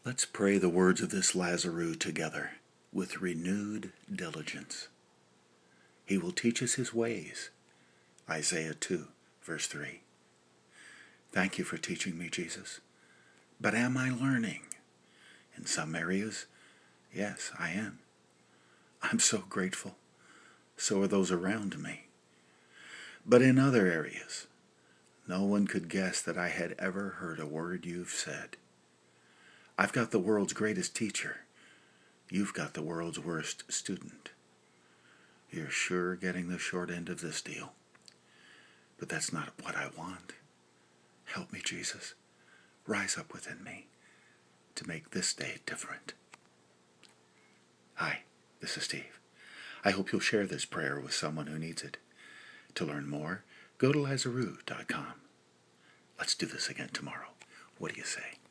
Let's pray the words of this Lazarus together with renewed diligence. He will teach us his ways. Isaiah 2, verse 3. Thank you for teaching me, Jesus. But am I learning? In some areas, yes, I am. I'm so grateful. So are those around me. But in other areas, no one could guess that I had ever heard a word you've said. I've got the world's greatest teacher. You've got the world's worst student. You're sure getting the short end of this deal. But that's not what I want. Help me, Jesus. Rise up within me to make this day different. Hi, this is Steve. I hope you'll share this prayer with someone who needs it. To learn more, go to Lazarus.com. Let's do this again tomorrow. What do you say?